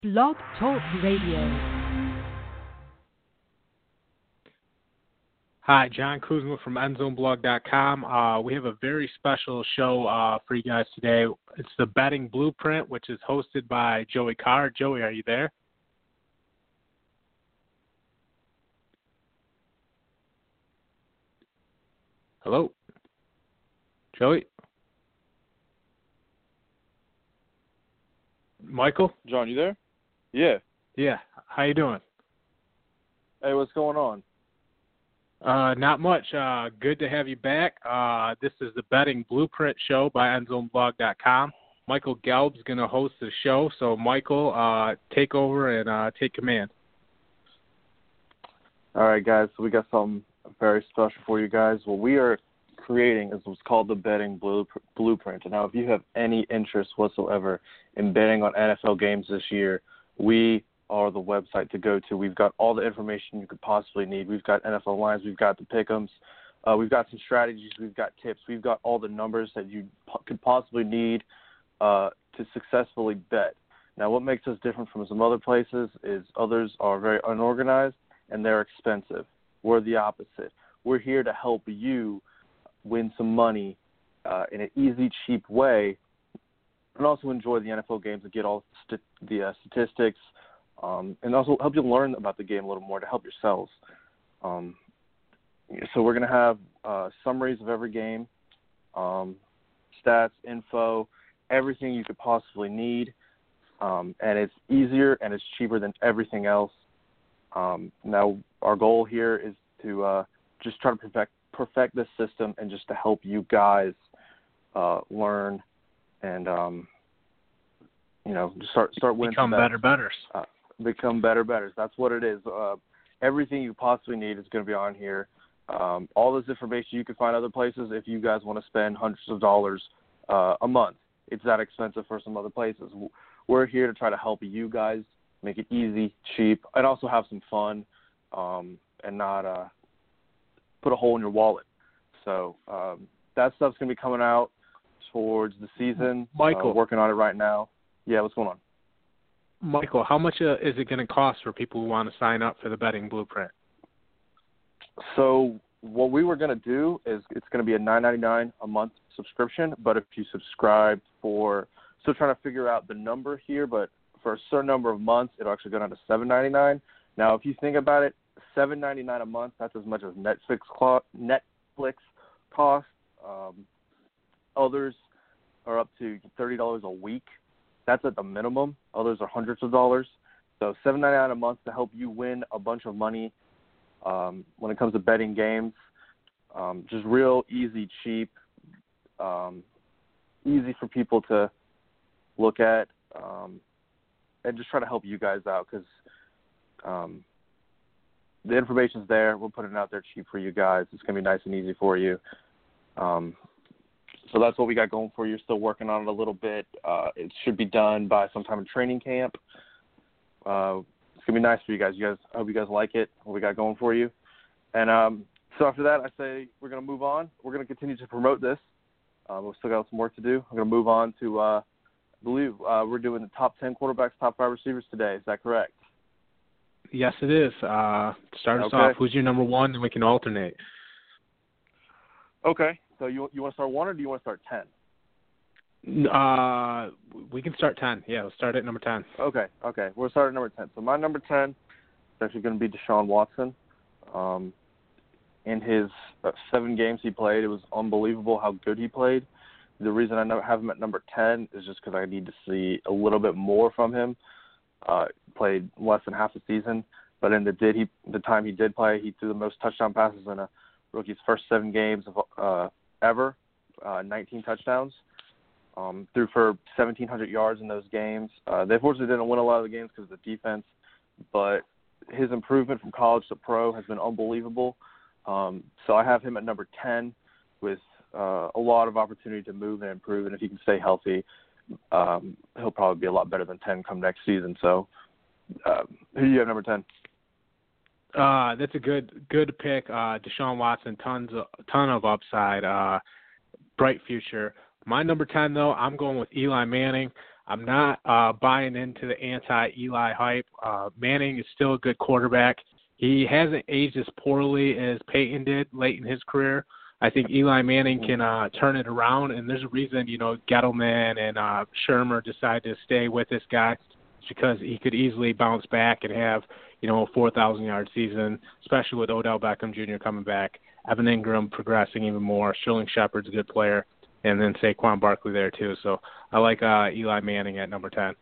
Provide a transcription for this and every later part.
Blog Talk Radio. Hi, John Kuzma from EndZoneBlog.com. We have a very special show for you guys today. It's the Betting Blueprint, which is hosted by Joey Carr. Joey, are you there? Hello? Joey? Michael? John, you there? Yeah. Yeah. How you doing? Hey, what's going on? Not much. Good to have you back. This is the Betting Blueprint show by EndZoneBlog.com. Michael Gelb's going to host the show. So, Michael, take over and take command. All right, guys. So we got something very special for you guys. What we are creating is what's called the Betting Blueprint. And now, if you have any interest whatsoever in betting on NFL games this year, we are the website to go to. We've got all the information you could possibly need. We've got NFL lines. We've got the pick'ems. We've got some strategies. We've got tips. We've got all the numbers that you could possibly need to successfully bet. Now, what makes us different from some other places is others are very unorganized and they're expensive. We're the opposite. We're here to help you win some money in an easy, cheap way, and also enjoy the NFL games and get all the statistics, and also help you learn about the game a little more to help yourselves. So we're going to have summaries of every game, stats, info, everything you could possibly need, and it's easier and it's cheaper than everything else. Now, our goal here is to just try to perfect this system and just to help you guys learn and just start winning. Become better bettors. Become better bettors. That's what it is. Everything you possibly need is going to be on here. All this information you can find other places if you guys want to spend hundreds of dollars a month. It's that expensive for some other places. We're here to try to help you guys make it easy, cheap, and also have some fun and not put a hole in your wallet. So that stuff's going to be coming out towards the season. Michael. Working on it right now. Yeah, what's going on? Michael, how much is it going to cost for people who want to sign up for the Betting Blueprint? So what we were going to do is it's going to be a $9.99 a month subscription, but if you subscribe still trying to figure out the number here, but for a certain number of months, it'll actually go down to $7.99. Now, if you think about it, $7.99 a month, that's as much as Netflix costs. Others are up to $30 a week. That's at the minimum. Others are hundreds of dollars. So $7.99 a month to help you win a bunch of money when it comes to betting games. Just real easy, cheap, easy for people to look at, and just try to help you guys out because the information's there. We're putting it out there cheap for you guys. It's going to be nice and easy for you. So that's what we got going for you. Still working on it a little bit. It should be done by sometime in training camp. It's going to be nice for you guys. I hope you guys like it, what we got going for you. And so after that, I say we're going to move on. We're going to continue to promote this. We've still got some work to do. I'm going to move on to, I believe we're doing the top 10 quarterbacks, top 5 receivers today. Is that correct? Yes, it is. Start us off. Who's your number one, and we can alternate. Okay. So you want to start 1 or do you want to start 10? We can start 10. Yeah, let's start at number 10. Okay. We'll start at number 10. So my number 10 is actually going to be Deshaun Watson. In his 7 games he played, it was unbelievable how good he played. The reason I have him at number 10 is just because I need to see a little bit more from him. Played less than half the season, but in the time he did play, he threw the most touchdown passes in a rookie's first 7 games of ever, 19 touchdowns. Threw for 1,700 yards in those games. They unfortunately didn't win a lot of the games because of the defense, but his improvement from college to pro has been unbelievable. So I have him at number 10 with a lot of opportunity to move and improve, and if he can stay healthy, he'll probably be a lot better than 10 come next season. So who do you have number 10? That's a good pick. Deshaun Watson, ton of upside, bright future. My number 10, though, I'm going with Eli Manning. I'm not buying into the anti-Eli hype. Manning is still a good quarterback. He hasn't aged as poorly as Peyton did late in his career. I think Eli Manning can turn it around, and there's a reason, Gettleman and Shermer decided to stay with this guy. It's because he could easily bounce back and have, a 4,000-yard season, especially with Odell Beckham Jr. coming back, Evan Ingram progressing even more, Sterling Shepard's a good player, and then Saquon Barkley there too. So I like Eli Manning at number 10.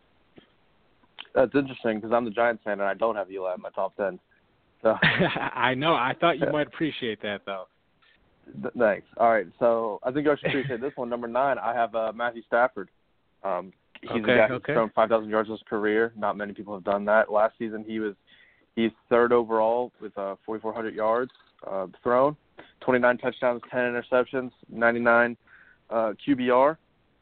That's interesting because I'm the Giants fan and I don't have Eli in my top 10. So I know. I thought you might appreciate that, though. Thanks. All right, so I think I should appreciate this one. Number 9, I have Matthew Stafford. He's a guy who's thrown 5,000 yards in his career. Not many people have done that. Last season, he's third overall with 4,400 yards thrown, 29 touchdowns, 10 interceptions, 99 QBR.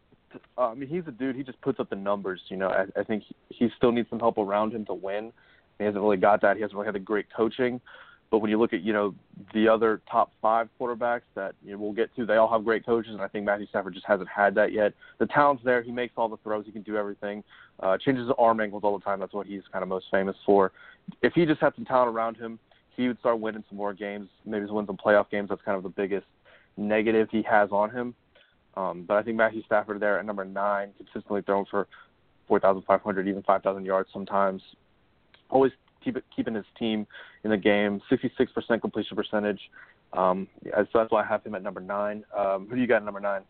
He's a dude. He just puts up the numbers. I think he still needs some help around him to win. He hasn't really got that. He hasn't really had the great coaching. But when you look at, the other top 5 quarterbacks that we'll get to, they all have great coaches, and I think Matthew Stafford just hasn't had that yet. The talent's there. He makes all the throws. He can do everything. Changes the arm angles all the time. That's what he's kind of most famous for. If he just had some talent around him, he would start winning some more games, maybe win some playoff games. That's kind of the biggest negative he has on him. But I think Matthew Stafford there at number 9, consistently thrown for 4,500, even 5,000 yards sometimes. Always keeping his team in the game, 66% completion percentage. So that's why I have him at number 9. Who do you got at number 9?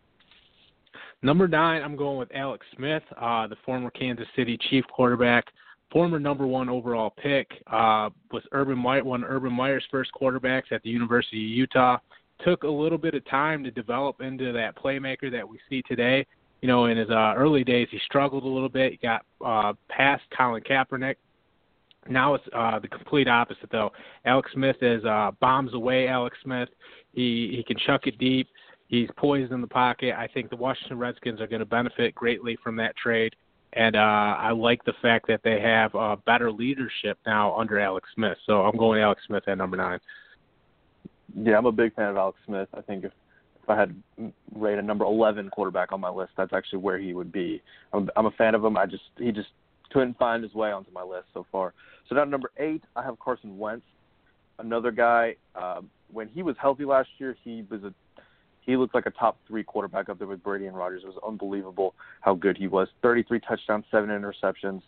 Number 9, I'm going with Alex Smith, the former Kansas City Chief quarterback, former number 1 overall pick, was one of Urban Meyer's first quarterbacks at the University of Utah. Took a little bit of time to develop into that playmaker that we see today. In his early days, he struggled a little bit. He got past Colin Kaepernick. Now it's the complete opposite, though. Alex Smith is bombs away. Alex Smith, he can chuck it deep. He's poised in the pocket. I think the Washington Redskins are going to benefit greatly from that trade, and I like the fact that they have better leadership now under Alex Smith. So I'm going Alex Smith at number 9. Yeah, I'm a big fan of Alex Smith. I think if I had to rate a number 11 quarterback on my list, that's actually where he would be. I'm a fan of him. He just couldn't find his way onto my list so far. So now number 8, I have Carson Wentz, another guy. When he was healthy last year, he looked like a top 3 quarterback up there with Brady and Rodgers. It was unbelievable how good he was. 33 touchdowns, 7 interceptions.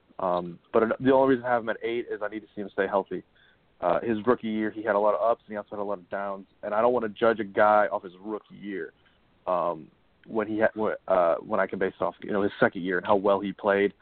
But the only reason I have him at 8 is I need to see him stay healthy. His rookie year, he had a lot of ups and he also had a lot of downs. And I don't want to judge a guy off his rookie year when I can base it off his second year and how well he played.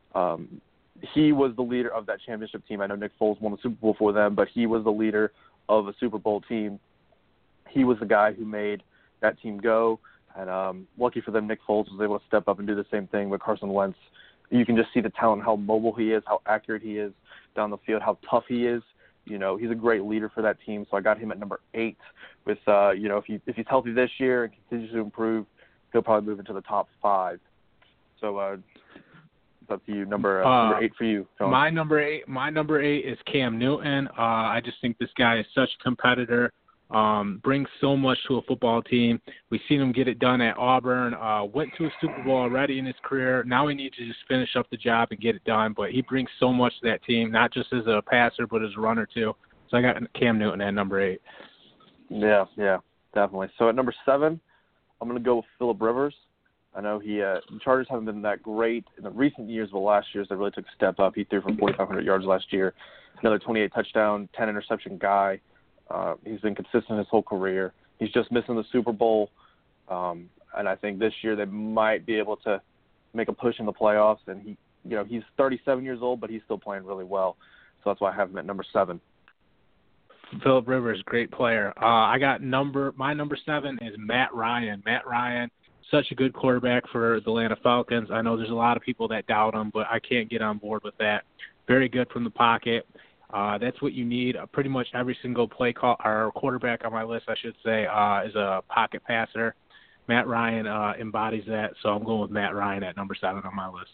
He was the leader of that championship team. I know Nick Foles won the Super Bowl for them, but he was the leader of a Super Bowl team. He was the guy who made that team go. And lucky for them, Nick Foles was able to step up and do the same thing with Carson Wentz. You can just see the talent, how mobile he is, how accurate he is down the field, how tough he is. He's a great leader for that team. So I got him at number 8 with, if he's healthy this year and continues to improve, he'll probably move into the top 5. So it's up to you. Number 8 for you, Sean. My number 8 is Cam Newton. I just think this guy is such a competitor. Brings so much to a football team. We've seen him get it done at Auburn. Went to a Super Bowl already in his career. Now he needs to just finish up the job and get it done. But he brings so much to that team, not just as a passer, but as a runner too. So I got Cam Newton at number 8. Yeah, definitely. So at number 7, I'm going to go with Phillip Rivers. I know the Chargers haven't been that great in the recent years, but last year they really took a step up. He threw for 4,500 yards last year. Another 28 touchdown, 10 interception guy. He's been consistent his whole career. He's just missing the Super Bowl, and I think this year they might be able to make a push in the playoffs. And he's 37 years old, but he's still playing really well. So that's why I have him at number 7. Phillip Rivers, great player. I got my number 7 is Matt Ryan. Matt Ryan, such a good quarterback for the Atlanta Falcons. I know there's a lot of people that doubt him, but I can't get on board with that. Very good from the pocket. That's what you need. Pretty much every single play call or quarterback on my list, I should say, is a pocket passer. Matt Ryan embodies that, so I'm going with Matt Ryan at number 7 on my list.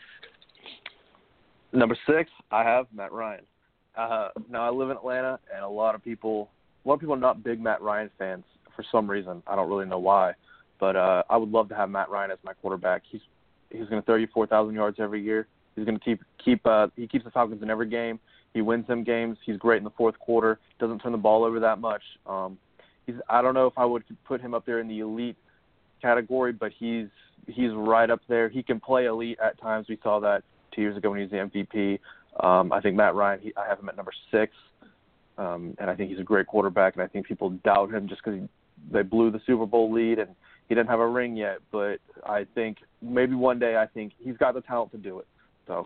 Number 6, I have Matt Ryan. Now I live in Atlanta, and a lot of people are not big Matt Ryan fans for some reason. I don't really know why, but I would love to have Matt Ryan as my quarterback. he's going to throw you 4,000 yards every year. He's going to he keeps the Falcons in every game. He wins them games. He's great in the fourth quarter. Doesn't turn the ball over that much. I don't know if I would put him up there in the elite category, but he's right up there. He can play elite at times. We saw that 2 years ago when he was the MVP. I think Matt Ryan, I have him at number 6, and I think he's a great quarterback, and I think people doubt him just because they blew the Super Bowl lead and he didn't have a ring yet. But I think maybe one day, I think he's got the talent to do it. So.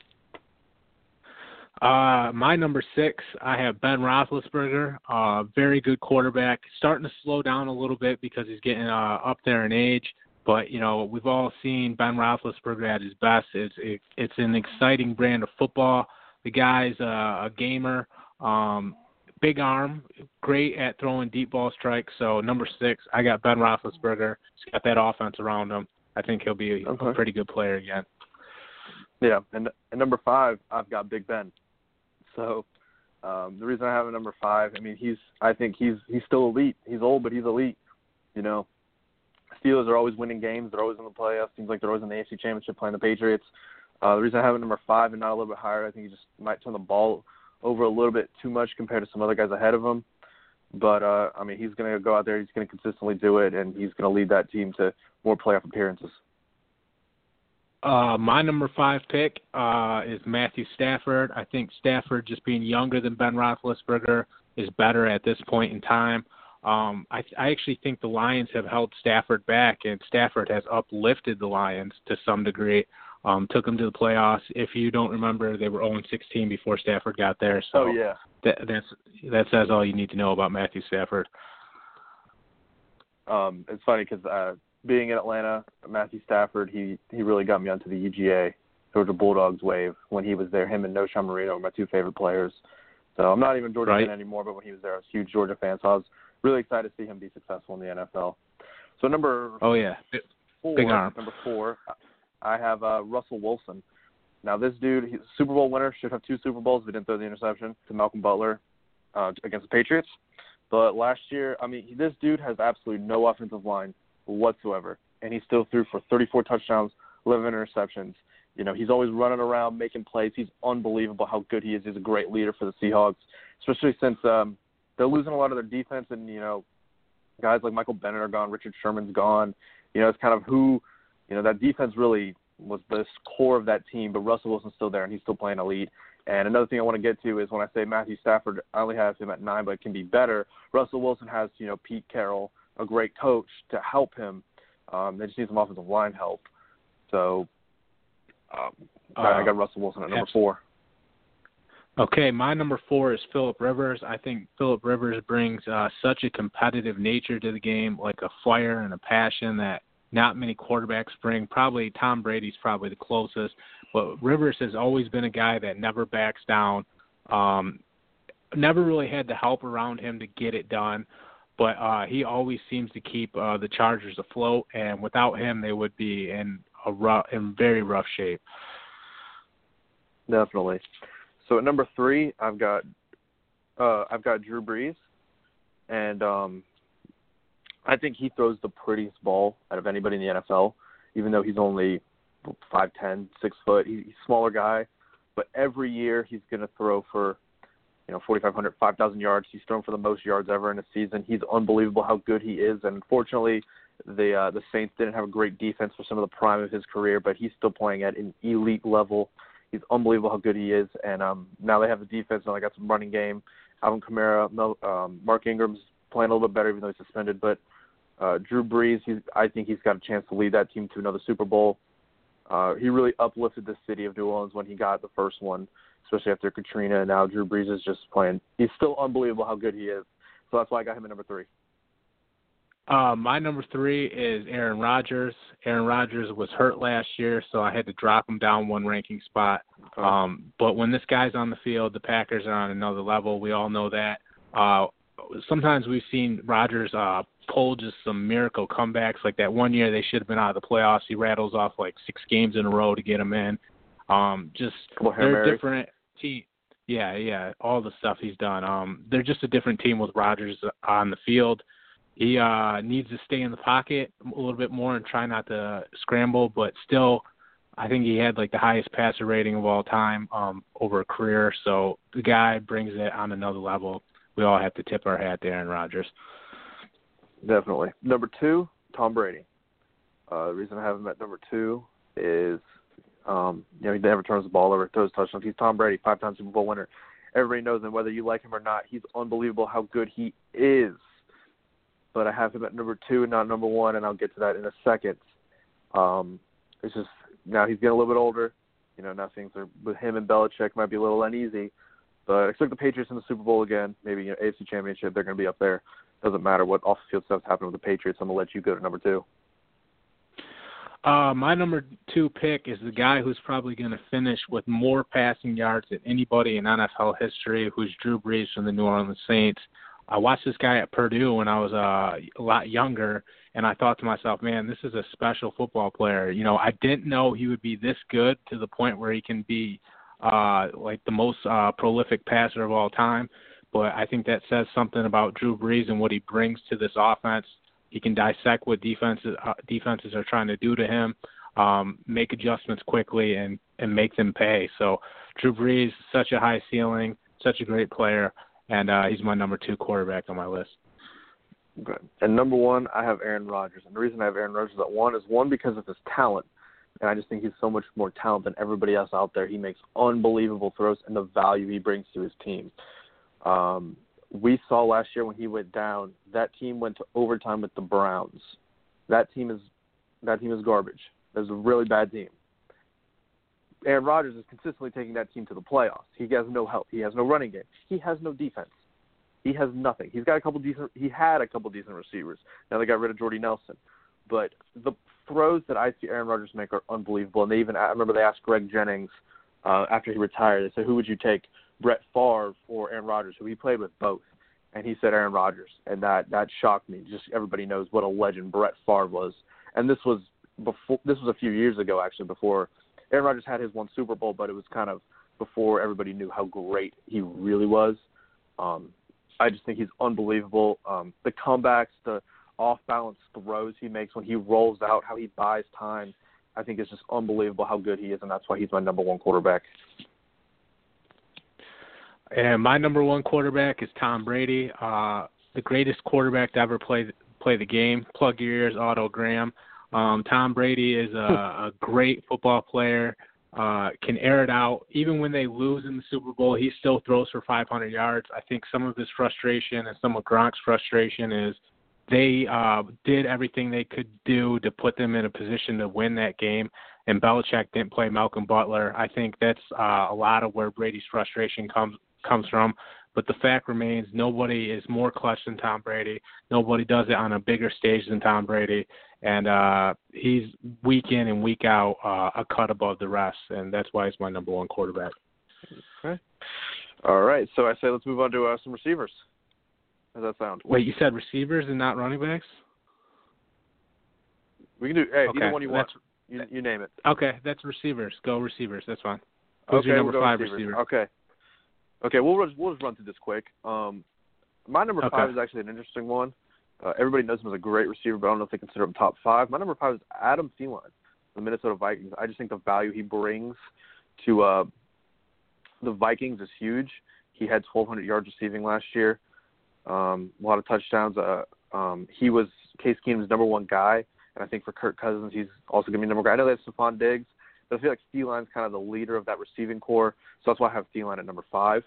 My number 6, I have Ben Roethlisberger, very good quarterback. Starting to slow down a little bit because he's getting up there in age. But, we've all seen Ben Roethlisberger at his best. It's an exciting brand of football. The guy's a gamer, big arm, great at throwing deep ball strikes. So number 6, I got Ben Roethlisberger. He's got that offense around him. I think he'll be a pretty good player again. Yeah, and number 5, I've got Big Ben. So the reason I have him number 5, I think he's still elite. He's old, but he's elite. Steelers are always winning games. They're always in the playoffs. Seems like they're always in the AFC Championship playing the Patriots. The reason I have him number 5 and not a little bit higher, I think he just might turn the ball over a little bit too much compared to some other guys ahead of him. But, he's going to go out there. He's going to consistently do it, and he's going to lead that team to more playoff appearances. My number 5 pick is Matthew Stafford. I think Stafford, just being younger than Ben Roethlisberger, is better at this point in time. I actually think the Lions have held Stafford back, and Stafford has uplifted the Lions to some degree. Took them to the playoffs. If you don't remember, they were 0-16 before Stafford got there. So yeah. That says all you need to know about Matthew Stafford. It's funny because being in Atlanta, Matthew Stafford, he really got me onto the UGA, Georgia Bulldogs wave when he was there. Him and Noshawn Marino were my 2 favorite players. So I'm not even a Georgia fan anymore, but when he was there, I was a huge Georgia fan. So I was really excited to see him be successful in the NFL. So number 4, big arm. Number 4, I have Russell Wilson. Now this dude, he's a Super Bowl winner, should have 2 Super Bowls if he didn't throw the interception to Malcolm Butler against the Patriots. But last year, this dude has absolutely no offensive line whatsoever, and he still threw for 34 touchdowns, 11 interceptions. He's always running around making plays. He's unbelievable how good he is. He's a great leader for the Seahawks, especially since they're losing a lot of their defense, and guys like Michael Bennett are gone, Richard Sherman's gone. It's kind of who that defense really was the core of that team, but Russell Wilson's still there, and he's still playing elite. And another thing I want to get to is when I say Matthew Stafford, I only have him at 9, but it can be better. Russell Wilson has, Pete Carroll, a great coach, to help him. They just need some offensive line help. So I got Russell Wilson at number 4. Okay, my number 4 is Phillip Rivers. I think Phillip Rivers brings such a competitive nature to the game, like a fire and a passion that not many quarterbacks bring. Probably Tom Brady's probably the closest, but Rivers has always been a guy that never backs down. Never really had the help around him to get it done, but he always seems to keep the Chargers afloat, and without him, they would be in very rough shape. Definitely. So at number 3, I've got Drew Brees, and I think he throws the prettiest ball out of anybody in the NFL, even though he's only 5'10", 6 foot. He's a smaller guy, but every year he's going to throw for 4,500, 5,000 yards. He's thrown for the most yards ever in a season. He's unbelievable how good he is, and unfortunately, the Saints didn't have a great defense for some of the prime of his career, but he's still playing at an elite level. He's unbelievable how good he is, and now they have the defense. Now they got some running game. Alvin Kamara, Mark Ingram's playing a little bit better, even though he's suspended. But Drew Brees, I think he's got a chance to lead that team to another Super Bowl. He really uplifted the city of New Orleans when he got the first one, especially after Katrina. And now Drew Brees is just playing. He's still unbelievable how good he is. So that's why I got him at number 3. My number 3 is Aaron Rodgers. Aaron Rodgers was hurt last year, so I had to drop him down 1 ranking spot. But when this guy's on the field, the Packers are on another level. We all know that. Sometimes we've seen Rodgers pull just some miracle comebacks. Like that one year they should have been out of the playoffs. He rattles off like 6 games in a row to get them in. They're a different team. Yeah, all the stuff he's done. They're just a different team with Rodgers on the field. He needs to stay in the pocket a little bit more and try not to scramble, but still I think he had like the highest passer rating of all time over a career. So the guy brings it on another level. We all have to tip our hat to Aaron Rodgers. Definitely. Number 2, Tom Brady. The reason I have him at number 2 is, he never turns the ball over, throws touchdowns. He's Tom Brady, 5-time Super Bowl winner. Everybody knows him, whether you like him or not. He's unbelievable how good he is. But I have him at number 2 and not number 1, and I'll get to that in a second. It's just now he's getting a little bit older. Now things are with him and Belichick might be a little uneasy. But I expect the Patriots in the Super Bowl again, maybe AFC Championship. They're going to be up there. Doesn't matter what off-the-field stuff's happening with the Patriots. I'm going to let you go to number 2. My number 2 pick is the guy who's probably going to finish with more passing yards than anybody in NFL history, who's Drew Brees from the New Orleans Saints. I watched this guy at Purdue when I was a lot younger, and I thought to myself, man, this is a special football player. I didn't know he would be this good to the point where he can be like the most prolific passer of all time. But I think that says something about Drew Brees and what he brings to this offense. He can dissect what defenses are trying to do to him, make adjustments quickly, and make them pay. So Drew Brees, such a high ceiling, such a great player, and he's my number 2 quarterback on my list. Okay. And number 1, I have Aaron Rodgers. And the reason I have Aaron Rodgers at 1 is, one, because of his talent. And I just think he's so much more talent than everybody else out there. He makes unbelievable throws and the value he brings to his team. We saw last year when he went down, that team went to overtime with the Browns. That team is garbage. That was a really bad team. Aaron Rodgers is consistently taking that team to the playoffs. He has no help. He has no running game. He has no defense. He has nothing. He had a couple decent receivers. Now they got rid of Jordy Nelson. But the throws that I see Aaron Rodgers make are unbelievable. And I remember they asked Greg Jennings after he retired, they said, who would you take, Brett Favre or Aaron Rodgers, who he played with both? And he said Aaron Rodgers, and that shocked me. Just everybody knows what a legend Brett Favre was. And this was a few years ago, actually, before Aaron Rodgers had his one Super Bowl, but it was kind of before everybody knew how great he really was. I just think he's unbelievable. The comebacks, the off-balance throws he makes when he rolls out, how he buys time, I think it's just unbelievable how good he is, and that's why he's my number 1 quarterback. And my number 1 quarterback is Tom Brady, the greatest quarterback to ever play the game. Plug your ears, Otto Graham. Tom Brady is a great football player, can air it out. Even when they lose in the Super Bowl, he still throws for 500 yards. I think some of his frustration and some of Gronk's frustration is they did everything they could do to put them in a position to win that game, and Belichick didn't play Malcolm Butler. I think that's a lot of where Brady's frustration comes from. But the fact remains, nobody is more clutch than Tom Brady. Nobody does it on a bigger stage than Tom Brady. And he's week in and week out a cut above the rest, and that's why he's my number 1 quarterback. Okay. All right. So I say let's move on to some receivers. How does that sound? Wait, you said receivers and not running backs? We can do okay. either one you want. You name it. Okay, that's receivers. Go receivers. That's fine. Who's okay, your number we'll 5 receivers. receiver? Okay, we'll just run through this quick. My number 5 is actually an interesting one. Everybody knows him as a great receiver, but I don't know if they consider him top 5. My number 5 is Adam Thielen, the Minnesota Vikings. I just think the value he brings to the Vikings is huge. He had 1,200 yards receiving last year, a lot of touchdowns. He was Case Keenum's number 1 guy, and I think for Kirk Cousins, he's also going to be number 1 guy. I know they have Stephon Diggs, but I feel like Thielen's kind of the leader of that receiving core, so that's why I have Thielen at number 5.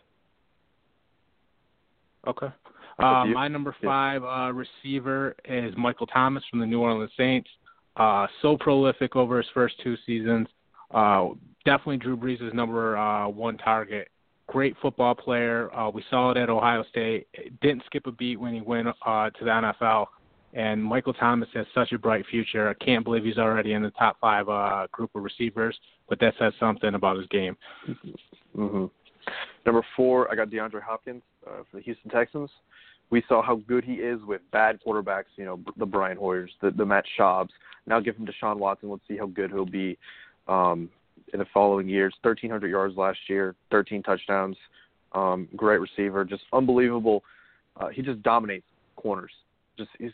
Okay. My number 5 receiver is Michael Thomas from the New Orleans Saints. So prolific over his first 2 seasons. Definitely Drew Brees' number 1 target. Great football player. We saw it at Ohio State. Didn't skip a beat when he went to the NFL. And Michael Thomas has such a bright future. I can't believe he's already in the top 5 group of receivers, but that says something about his game. Mm-hmm. Number 4, I got DeAndre Hopkins for the Houston Texans. We saw how good he is with bad quarterbacks, the Brian Hoyers, the Matt Schaubs. Now give him Deshaun Watson. Let's see how good he'll be in the following years. 1,300 yards last year, 13 touchdowns. Great receiver, just unbelievable. He just dominates corners.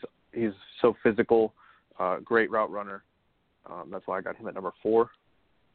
He's so physical, great route runner. That's why I got him at number 4.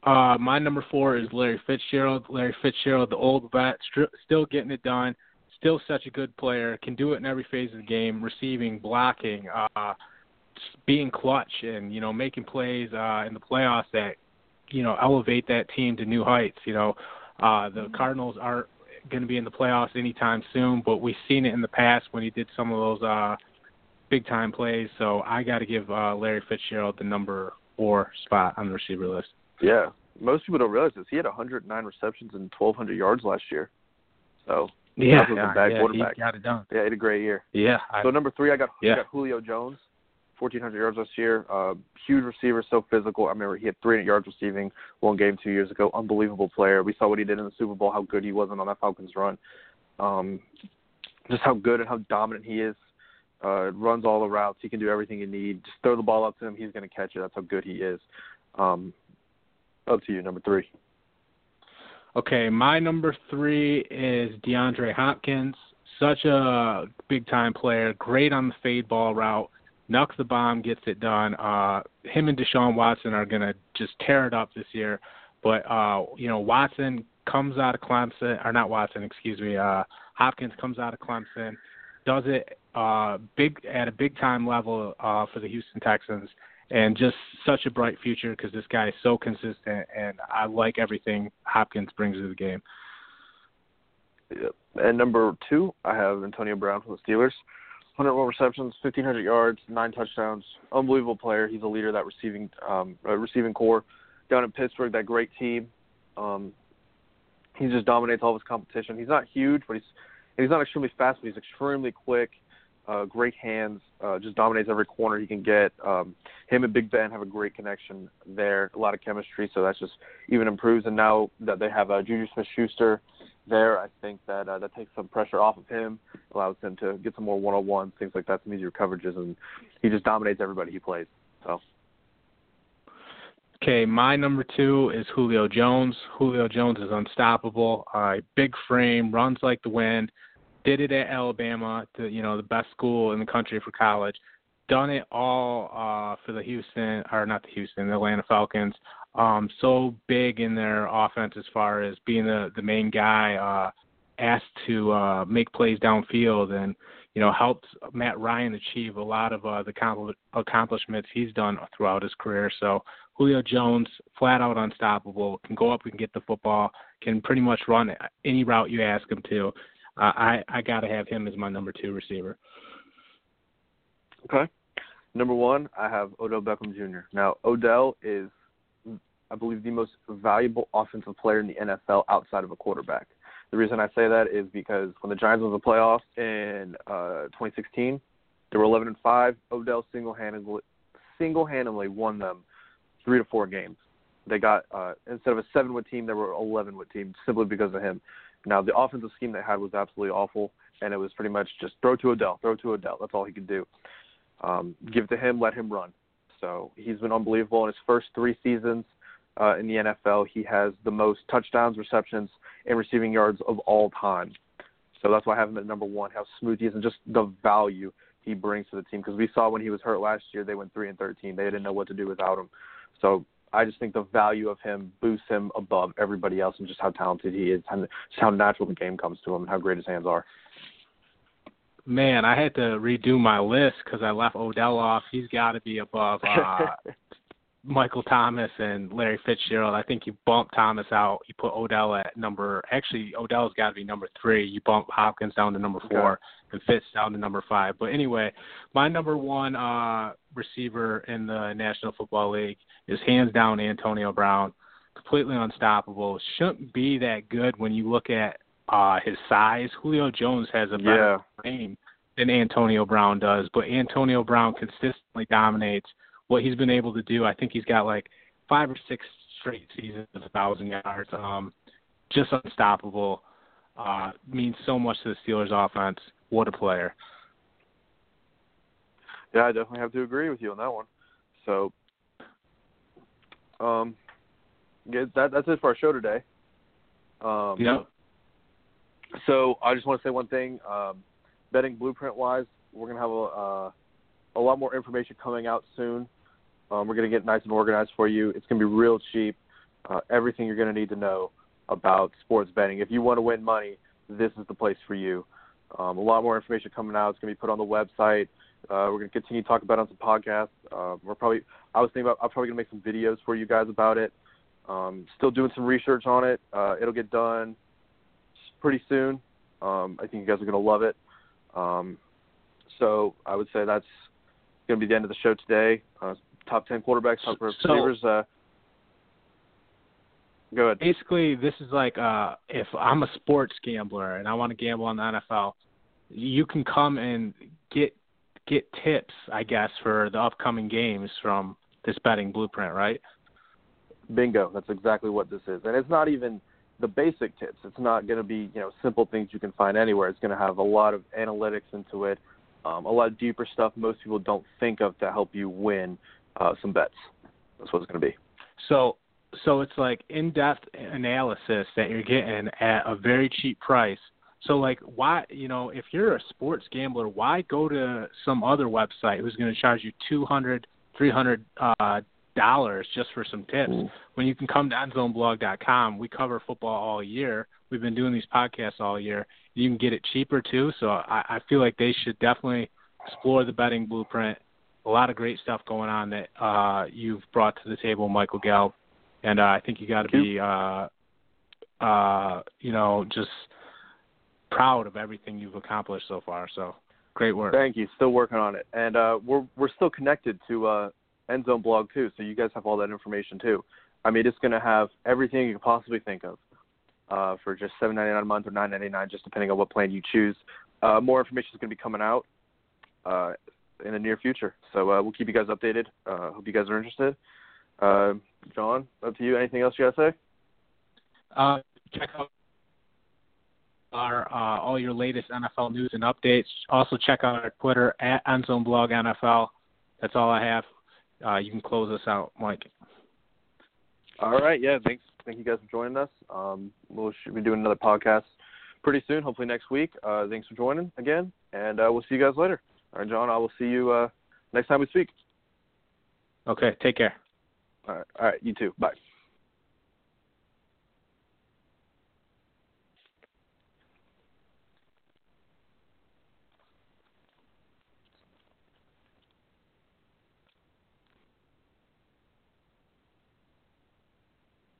My number 4 is Larry Fitzgerald. Larry Fitzgerald, the old vet, still getting it done. Still such a good player. Can do it in every phase of the game, receiving, blocking, being clutch, and, making plays in the playoffs that, elevate that team to new heights. The Cardinals aren't going to be in the playoffs anytime soon, but we've seen it in the past when he did some of those big-time plays. So I got to give Larry Fitzgerald the number 4 spot on the receiver list. Yeah. Most people don't realize this. He had 109 receptions and 1,200 yards last year. So that was a bad quarterback. He got it done. Yeah, he had a great year. Yeah. So number 3, I got Julio Jones, 1,400 yards last year. Huge receiver, so physical. I remember he had 300 yards receiving one game 2 years ago. Unbelievable player. We saw what he did in the Super Bowl, how good he was on that Falcons run. Just how good and how dominant he is. Runs all the routes. He can do everything you need. Just throw the ball up to him. He's going to catch it. That's how good he is. Up to you, number 3. Okay, my number 3 is DeAndre Hopkins. Such a big-time player. Great on the fade ball route. Knucks the bomb, gets it done. Him and Deshaun Watson are going to just tear it up this year. But, Watson comes out of Clemson. Or not Watson, excuse me. Hopkins comes out of Clemson. Does it at a big-time level for the Houston Texans. And just such a bright future because this guy is so consistent, and I like everything Hopkins brings to the game. Yep. And number 2, I have Antonio Brown from the Steelers. 101 receptions, 1,500 yards, 9 touchdowns. Unbelievable player. He's a leader of that receiving core. Down in Pittsburgh, that great team. He just dominates all of his competition. He's not huge, but he's not extremely fast, but he's extremely quick. Great hands, just dominates every corner he can get. Him and Big Ben have a great connection there, a lot of chemistry, so that's just even improves. And now that they have Juju Smith-Schuster there, I think that that takes some pressure off of him, allows him to get some more one-on-one, things like that, some easier coverages, and he just dominates everybody he plays. So. Okay, my number 2 is Julio Jones. Julio Jones is unstoppable, big frame, runs like the wind. Did it at Alabama, the best school in the country for college. Done it all for the Atlanta Falcons. So big in their offense as far as being the main guy, asked to make plays downfield and, helped Matt Ryan achieve a lot of the accomplishments he's done throughout his career. So Julio Jones, flat out unstoppable, can go up and get the football, can pretty much run any route you ask him to. I got to have him as my number 2 receiver. Okay. Number 1, I have Odell Beckham Jr. Now, Odell is, I believe, the most valuable offensive player in the NFL outside of a quarterback. The reason I say that is because when the Giants won the playoffs in 2016, they were 11-5. Odell single-handedly won them 3 to 4 games. They got, instead of a 7-win team, they were an 11-win team simply because of him. Now, the offensive scheme they had was absolutely awful, and it was pretty much just throw to Odell. That's all he could do. Give it to him, let him run. So he's been unbelievable. In his first 3 seasons in the NFL, he has the most touchdowns, receptions, and receiving yards of all time. So that's why I have him at number 1, how smooth he is and just the value he brings to the team. Because we saw when he was hurt last year, they went 3-13. They didn't know what to do without him. So I just think the value of him boosts him above everybody else and just how talented he is and just how natural the game comes to him and how great his hands are. Man, I had to redo my list because I left Odell off. He's got to be above Michael Thomas and Larry Fitzgerald. I think you bump Thomas out. You put Odell at Odell's got to be number 3. You bump Hopkins down to number 4 and Fitz down to number 5. But anyway, my number 1 receiver in the National Football League is hands down Antonio Brown. Completely unstoppable. Shouldn't be that good when you look at his size. Julio Jones has a better frame than Antonio Brown does, but Antonio Brown consistently dominates what he's been able to do. I think he's got like 5 or 6 straight seasons of 1,000 yards. Just unstoppable. Means so much to the Steelers offense. What a player. Yeah, I definitely have to agree with you on that one. So, that's it for our show today. Yeah. So I just want to say one thing. Betting blueprint-wise, we're going to have a lot more information coming out soon. We're going to get nice and organized for you. It's going to be real cheap. everything you're going to need to know about sports betting. If you want to win money, this is the place for you. A lot more information coming out. It's going to be put on the website. We're going to continue to talk about it on some podcasts. I was thinking about, I'm probably going to make some videos for you guys about it. Still doing some research on it. It'll get done pretty soon. I think you guys are going to love it. So I would say that's going to be the end of the show today. Top 10 quarterbacks, top receivers. Go ahead. Basically, this is like if I'm a sports gambler and I want to gamble on the NFL, you can come and get tips, I guess, for the upcoming games from this betting blueprint, right? Bingo. That's exactly what this is. And it's not even the basic tips. It's not going to be, simple things you can find anywhere. It's going to have a lot of analytics into it, a lot of deeper stuff most people don't think of to help you win some bets. That's what it's going to be. So it's like in-depth analysis that you're getting at a very cheap price. So, like, why, if you're a sports gambler, why go to some other website who's going to charge you $200, $300 just for some tips when you can come to endzoneblog.com. We cover football all year. We've been doing these podcasts all year. You can get it cheaper, too. So I feel like they should definitely explore the betting blueprint. A lot of great stuff going on that you've brought to the table, Michael Gelb. And I think you got to be, just proud of everything you've accomplished so far. So great work. Thank you. Still working on it. And we're still connected to Endzone Blog, too, so you guys have all that information, too. I mean, it's going to have everything you could possibly think of for just $7.99 a month or $9.99, just depending on what plan you choose. More information is going to be coming out in the near future. So we'll keep you guys updated. Hope you guys are interested. John, up to you. Anything else you got to say? Check out our all your latest NFL news and updates. Also check out our Twitter at EndzoneBlogNFL. That's all I have. You can close us out, Mike. All right. Yeah. Thanks. Thank you guys for joining us. We should be doing another podcast pretty soon, hopefully next week. Thanks for joining again, and we'll see you guys later. All right, John. I will see you next time we speak. Okay. Take care. All right. You too. Bye.